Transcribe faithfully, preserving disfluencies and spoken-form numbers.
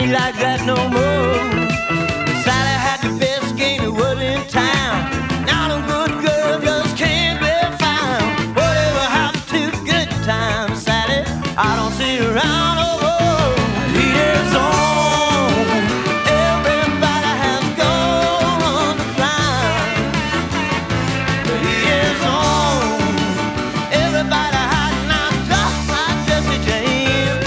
be like that no more. Sally had the best game there was in town. Now them good girls just can't be found. Whatever happened to good times, Sally? I don't see her around no more.